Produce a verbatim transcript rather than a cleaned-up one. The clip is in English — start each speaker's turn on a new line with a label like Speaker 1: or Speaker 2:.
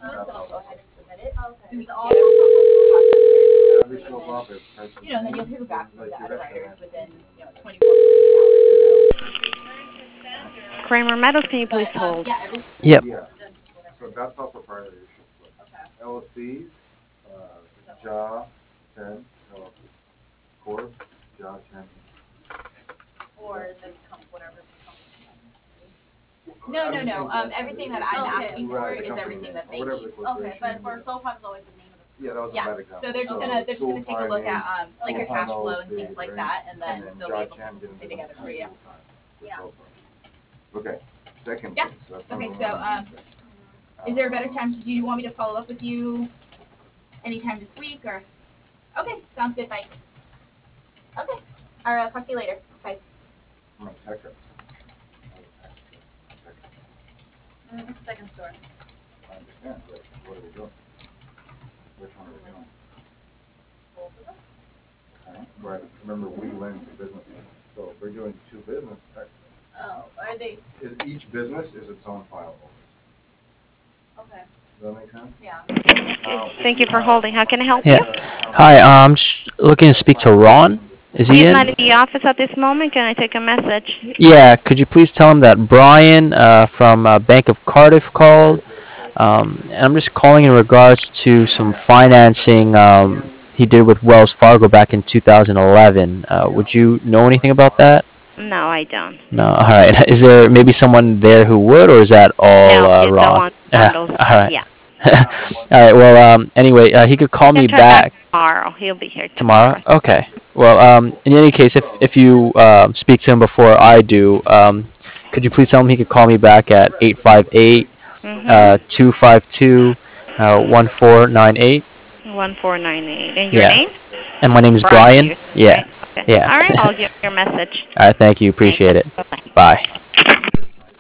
Speaker 1: process, then I'll go ahead and submit it.
Speaker 2: Okay.
Speaker 1: So we can get everything processed and then, you know, and then you'll hear back from the underwriters within, you know, twenty-four hours.
Speaker 3: Kramer Meadows, can you please
Speaker 1: But, um,
Speaker 3: hold?
Speaker 1: yeah, everything.
Speaker 4: Yep.
Speaker 5: Yeah, so that's all proprietary issues.
Speaker 1: Okay.
Speaker 5: L L Cs, uh, J A ten L L C. Corp, J A ten.
Speaker 1: Or the com- whatever the company. No, no, no, um, everything that I'm
Speaker 2: Okay.
Speaker 1: asking for
Speaker 5: Right, the
Speaker 1: is
Speaker 5: company
Speaker 1: everything
Speaker 5: name,
Speaker 1: that
Speaker 5: or
Speaker 1: they
Speaker 5: whatever
Speaker 1: need.
Speaker 5: the
Speaker 2: Okay,
Speaker 5: corporation
Speaker 2: but
Speaker 5: name
Speaker 2: for
Speaker 5: is.
Speaker 2: sole prop is always the name of the.
Speaker 5: Yeah, that was a
Speaker 1: Yeah,
Speaker 5: bad example.
Speaker 1: so they're just gonna, they're just gonna take a look at, um, like your
Speaker 5: Full
Speaker 1: cash
Speaker 5: time
Speaker 1: flow and
Speaker 5: L L C,
Speaker 1: things like
Speaker 5: right?
Speaker 1: that, and then
Speaker 5: And then
Speaker 1: they'll be
Speaker 5: J A
Speaker 1: able to
Speaker 5: ten
Speaker 1: put something
Speaker 5: didn't
Speaker 1: together for you.
Speaker 5: full time. That's
Speaker 2: Yeah.
Speaker 5: all. Okay, second
Speaker 1: Yeah.
Speaker 5: thing, so that's
Speaker 1: Okay,
Speaker 5: number
Speaker 1: so,
Speaker 5: one.
Speaker 1: um, is there a better time, do you want me to follow up with you anytime this week, or? Okay, sounds good, bye. Okay, all right, I'll talk to you later, bye.
Speaker 5: I'm gonna text it.
Speaker 2: Mm, Second store.
Speaker 5: I understand, but what are we doing? Which one are we doing?
Speaker 2: Both of them?
Speaker 5: Okay, right, remember, we lend to businesses, so if we're doing two business, uh,
Speaker 2: Oh, are they,
Speaker 5: is each business is its own file.
Speaker 2: okay,
Speaker 5: Does that make sense?
Speaker 2: yeah.
Speaker 5: Now, if
Speaker 3: Thank you for
Speaker 5: have-
Speaker 3: holding. How can I help
Speaker 4: Yeah.
Speaker 3: you?
Speaker 4: Hi, uh, I'm just looking to speak to Ron. Is he
Speaker 3: He's
Speaker 4: in?
Speaker 3: not in the office at this moment. Can I take a message?
Speaker 4: Yeah, could you please tell him that Brian uh, from uh, Bank of Cardiff called? Um, and I'm just calling in regards to some financing um, he did with Wells Fargo back in two thousand eleven. Uh, would you know anything about that?
Speaker 3: No, I don't.
Speaker 4: No. All right. Is there maybe someone there who would, or is that all
Speaker 3: No,
Speaker 4: uh,
Speaker 3: he's the
Speaker 4: Ron?
Speaker 3: one who
Speaker 4: Yeah.
Speaker 3: handles.
Speaker 4: All right.
Speaker 3: Yeah.
Speaker 4: All right. Well, um, anyway, uh, he could call
Speaker 3: You
Speaker 4: me
Speaker 3: can try back
Speaker 4: back
Speaker 3: tomorrow. He'll be here
Speaker 4: tomorrow.
Speaker 3: tomorrow.
Speaker 4: Okay. Well, um, in any case, if if you uh, speak to him before I do, um, could you please tell him he could call me back at eight five eight, uh,
Speaker 3: Mm-hmm.
Speaker 4: two five two, uh, one four nine eight?
Speaker 3: One four nine eight. And your
Speaker 4: Yeah.
Speaker 3: name?
Speaker 4: And my name is
Speaker 3: Brian,
Speaker 4: Brian.
Speaker 3: you
Speaker 4: Yeah.
Speaker 3: right? Okay.
Speaker 4: Yeah.
Speaker 3: All right. I'll get your message.
Speaker 4: All right. Thank you.
Speaker 3: Thank
Speaker 4: Appreciate
Speaker 3: you.
Speaker 4: it.
Speaker 3: Bye bye.
Speaker 4: Bye.